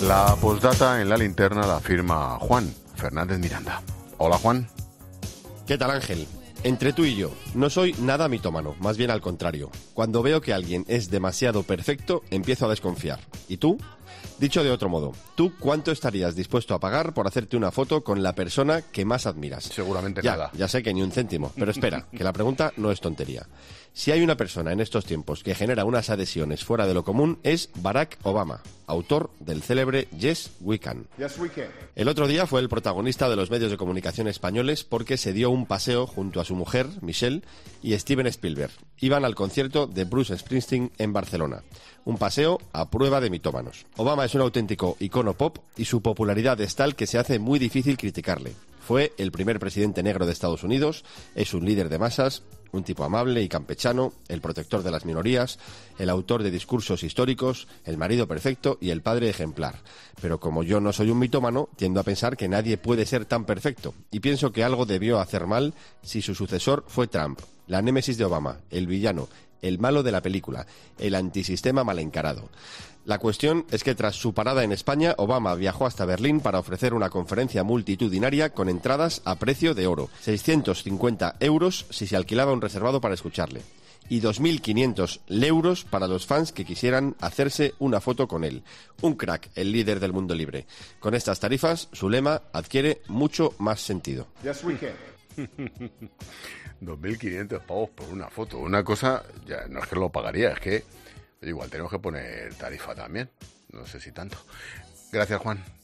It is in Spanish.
La postdata en la linterna la firma Juan Fernández Miranda. Hola, Juan. ¿Qué tal, Ángel? Entre tú y yo, no soy nada mitómano, más bien al contrario. Cuando veo que alguien es demasiado perfecto, empiezo a desconfiar. ¿Y tú? Dicho de otro modo, ¿tú cuánto estarías dispuesto a pagar por hacerte una foto con la persona que más admiras? Seguramente nada. Ya sé que ni un céntimo, pero espera, que la pregunta no es tontería. Si hay una persona en estos tiempos que genera unas adhesiones fuera de lo común, es Barack Obama, autor del célebre Yes, We Can. Yes, we can. El otro día fue el protagonista de los medios de comunicación españoles porque se dio un paseo junto a su mujer, Michelle, y Steven Spielberg. Iban al concierto de Bruce Springsteen en Barcelona. Un paseo a prueba de mitómanos. Obama es un auténtico icono pop y su popularidad es tal que se hace muy difícil criticarle. Fue el primer presidente negro de Estados Unidos, es un líder de masas, un tipo amable y campechano, el protector de las minorías, el autor de discursos históricos, el marido perfecto y el padre ejemplar. Pero como yo no soy un mitómano, tiendo a pensar que nadie puede ser tan perfecto, y pienso que algo debió hacer mal si su sucesor fue Trump, la némesis de Obama, el villano, el malo de la película, el antisistema mal encarado. La cuestión es que tras su parada en España, Obama viajó hasta Berlín para ofrecer una conferencia multitudinaria con entradas a precio de oro, 650 euros si se alquilaba un reservado para escucharle, y 2.500 euros para los fans que quisieran hacerse una foto con él. Un crack, el líder del mundo libre. Con estas tarifas, su lema adquiere mucho más sentido. Yes, we can. 2.500 pavos por una foto. Una cosa, ya no es que lo pagaría, es que igual tenemos que poner tarifa también. No sé si tanto. Gracias, Juan.